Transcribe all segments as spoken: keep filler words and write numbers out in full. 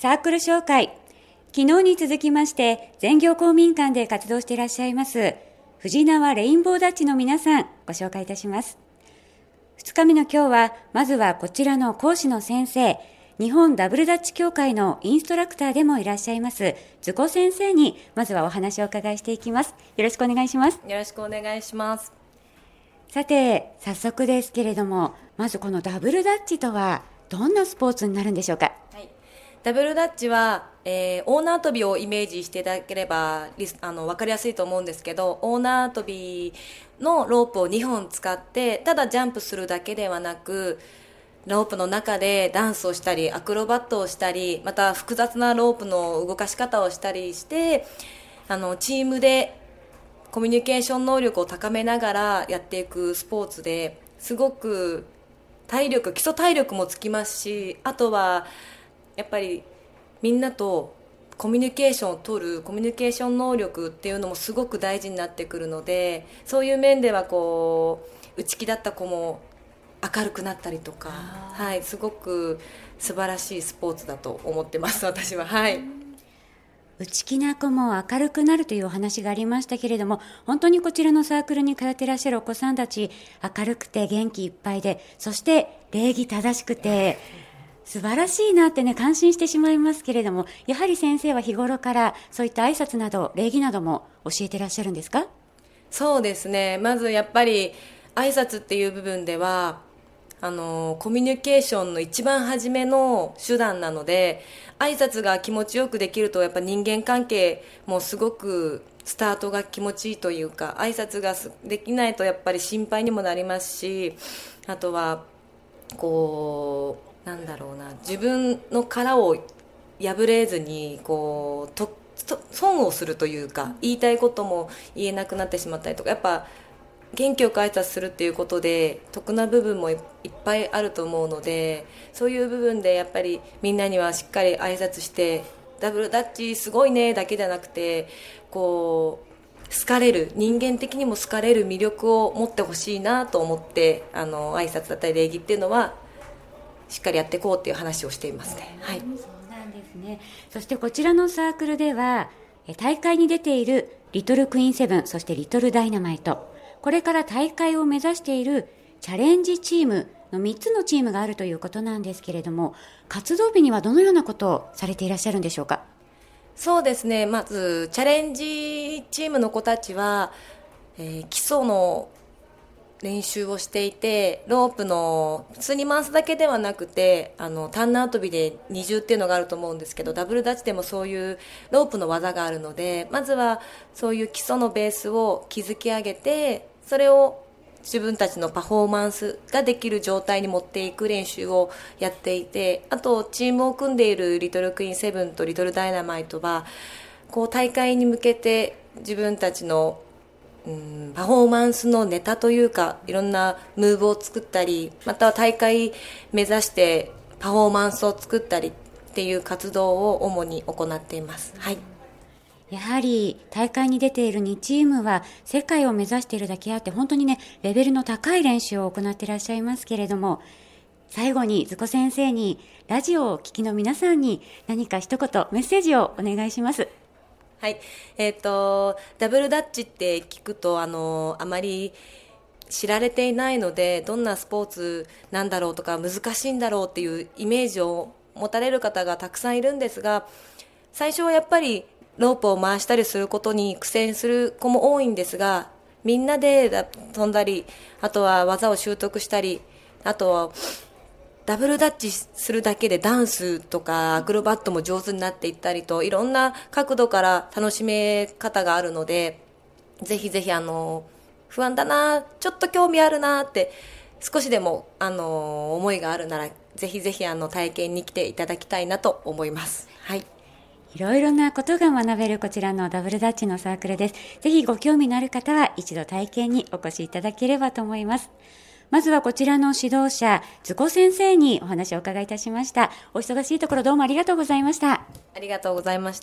サークル紹介。昨日に続きまして全業公民館で活動していらっしゃいます藤縄レインボーダッチの皆さんご紹介いたします。ふつかめの今日はまずはこちらの講師の先生、日本ダブルダッチ協会のインストラクターでもいらっしゃいます図子先生にまずはお話をお伺いしていきます。よろしくお願いします。 よろしくお願いします。 さて早速ですけれども、まずこのダブルダッチとはどんなスポーツになるんでしょうか。 はい、ダブルダッチは、えー、オーナー跳びをイメージしていただければリスあの分かりやすいと思うんですけど、オーナー跳びのロープをにほん使ってただジャンプするだけではなく、ロープの中でダンスをしたりアクロバットをしたり、また複雑なロープの動かし方をしたりして、あのチームでコミュニケーション能力を高めながらやっていくスポーツで、すごく体力基礎体力もつきますし、あとはやっぱりみんなとコミュニケーションを取るコミュニケーション能力っていうのもすごく大事になってくるので、そういう面ではこう内気だった子も明るくなったりとか、はい、すごく素晴らしいスポーツだと思ってます私は。はい、 内気な子も明るくなるというお話がありましたけれども、本当にこちらのサークルに通っていらっしゃるお子さんたち、明るくて元気いっぱいで、そして礼儀正しくて素晴らしいなってね、感心してしまいますけれども、やはり先生は日頃からそういった挨拶など礼儀なども教えていらっしゃるんですか。 そうですね、まずやっぱり挨拶っていう部分ではあのコミュニケーションの一番初めの手段なので、挨拶が気持ちよくできるとやっぱ人間関係もすごくスタートが気持ちいいというか、挨拶ができないとやっぱり心配にもなりますし、あとはこうなんだろうな、自分の殻を破れずにこうとと損をするというか、言いたいことも言えなくなってしまったりとか、やっぱ元気よく挨拶するっていうことで得な部分もいっぱいあると思うので、そういう部分でやっぱりみんなにはしっかり挨拶して、ダブルダッチすごいねだけじゃなくて、こう好かれる、人間的にも好かれる魅力を持ってほしいなと思って、あの挨拶だったり礼儀っていうのはしっかりやっていこうっていう話をしていますね。はい、そうなんですね。そしてこちらのサークルでは大会に出ているリトルクイーンセブン、そしてリトルダイナマイト、これから大会を目指しているチャレンジチームのみっつのチームがあるということなんですけれども、活動日にはどのようなことをされていらっしゃるんでしょうか。 そうですね、まずチャレンジチームの子たちは、えー、基礎の練習をしていて、ロープの普通に回すだけではなくて、あのタンナー跳びで二重っていうのがあると思うんですけど、ダブルダッチでもそういうロープの技があるので、まずはそういう基礎のベースを築き上げて、それを自分たちのパフォーマンスができる状態に持っていく練習をやっていて、あとチームを組んでいるリトルクイーンセブンとリトルダイナマイトはこう大会に向けて自分たちのうんパフォーマンスのネタというか、いろんなムーブを作ったり、または大会目指してパフォーマンスを作ったりっていう活動を主に行っています。はい、 やはり大会に出ているにチームは世界を目指しているだけあって、本当にねレベルの高い練習を行っていらっしゃいますけれども、最後に図子先生にラジオをお聞きの皆さんに何か一言メッセージをお願いします。 はい、えーと、ダブルダッチって聞くとあのあまり知られていないので、どんなスポーツなんだろうとか難しいんだろうっていうイメージを持たれる方がたくさんいるんですが、最初はやっぱりロープを回したりすることに苦戦する子も多いんですが、みんなで飛んだり、あとは技を習得したり、あとはダブルダッチするだけでダンスとかアクロバットも上手になっていったりと、いろんな角度から楽しめ方があるので、ぜひぜひあの不安だな、ちょっと興味あるなって少しでもあの思いがあるなら、ぜひぜひあの体験に来ていただきたいなと思います。はい、 いろいろなことが学べるこちらのダブルダッチのサークルです。ぜひご興味のある方は一度体験にお越しいただければと思います。まずはこちらの指導者図子先生にお話をお伺いいたしました。お忙しいところどうもありがとうございました。 ありがとうございました。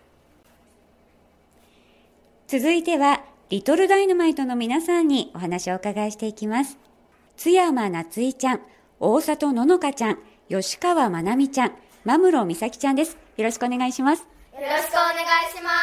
続いてはリトルダイナマイトの皆さんにお話をお伺いしていきます。津山夏衣ちゃん、大里ののかちゃん、吉川まなみちゃん、 真室美咲ちゃんです。よろしくお願いします。 よろしくお願いします。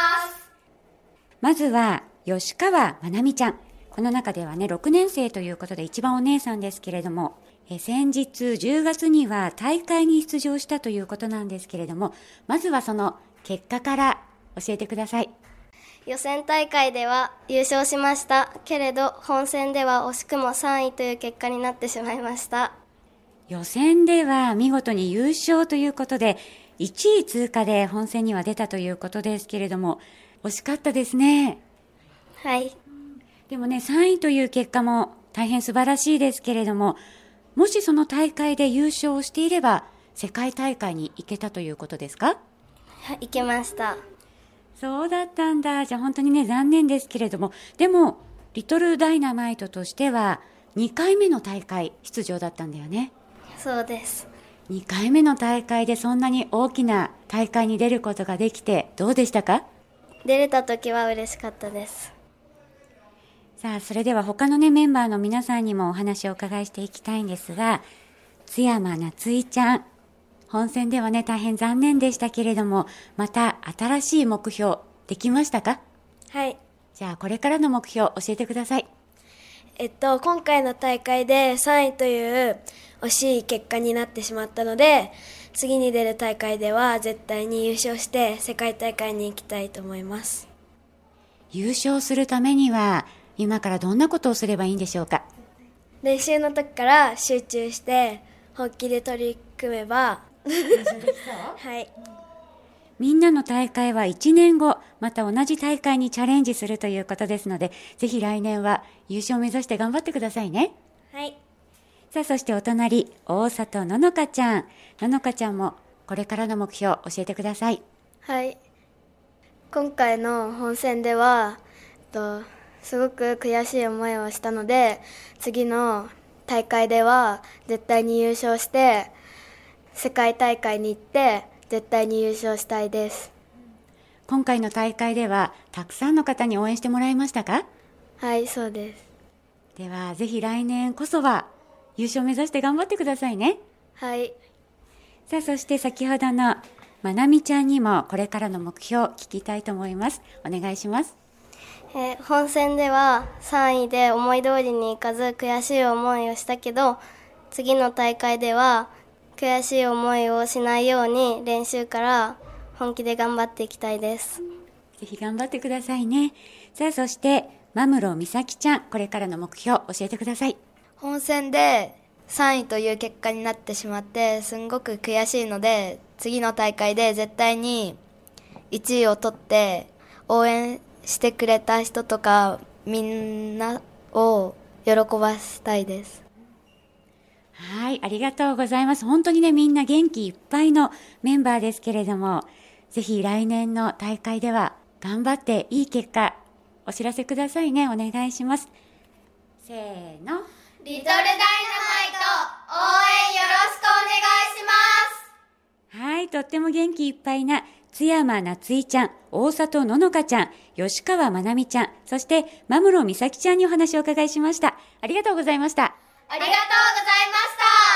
まずは吉川まなみちゃん。この中ではね、ろくねん生ということで一番お姉さんですけれども、え先日じゅうがつには大会に出場したということなんですけれども、まずはその結果から教えてください。 予選大会では優勝しましたけれど、本戦では惜しくもさんいという結果になってしまいました。 予選では見事に優勝ということで、いちい通過で本戦には出たということですけれども、惜しかったですね。 はい。 でもね、さんいという結果も大変素晴らしいですけれども、もしその大会で優勝していれば、世界大会に行けたということですか？ はい、行けました。 そうだったんだ。じゃあ本当にね、残念ですけれども、でも、リトルダイナマイトとしては、にかいめの大会出場だったんだよね。 そうです。 にかいめの大会でそんなに大きな大会に出ることができて、どうでしたか？ 出れた時は嬉しかったです。 さあ、それでは他のね、メンバーの皆さんにもお話をお伺いしていきたいんですが、津山夏衣ちゃん、本戦ではね、大変残念でしたけれども、また新しい目標、できましたか？ はい。 じゃあ、これからの目標、教えてください。 えっと、今回の大会でさんいという惜しい結果になってしまったので、次に出る大会では絶対に優勝して世界大会に行きたいと思います。 優勝するためには、今からどんなことをすればいいんでしょうか？ 練習の時から集中して本気で取り組めばはい。 みんなの大会はいちねんご、また同じ大会にチャレンジするということですので、ぜひ来年は優勝を目指して頑張ってくださいね。 はい。 さあ、そしてお隣、大里ののかちゃん。ののかちゃんもこれからの目標教えてください。 はい。今回の本戦では、とすごく悔しい思いをしたので、次の大会では絶対に優勝して世界大会に行って絶対に優勝したいです。 今回の大会ではたくさんの方に応援してもらいましたか？ はい、そうです。 ではぜひ来年こそは優勝目指して頑張ってくださいね。 はい。 さあ、そして先ほどのまなみちゃんにもこれからの目標を聞きたいと思います。お願いします。 えー本戦ではさんいで思い通りにいかず悔しい思いをしたけど、次の大会では悔しい思いをしないように練習から本気で頑張っていきたいです。 ぜひ頑張ってくださいね。さあ、そして真室美咲ちゃん、これからの目標教えてください。 本戦でさんいという結果になってしまってすんごく悔しいので、次の大会で絶対にいちいを取って応援してくれた人とかみんなを喜ばしたいです。 はい、ありがとうございます。本当にね、みんな元気いっぱいのメンバーですけれども、ぜひ来年の大会では頑張っていい結果お知らせくださいね。お願いします。せーの。 リトルダイナマイト応援よろしくお願いします。 はい、とっても元気いっぱいな津山夏衣ちゃん、大里ののかちゃん、吉川まなみちゃん、そして真室美咲ちゃんにお話をお伺いしました。ありがとうございました。 ありがとうございました。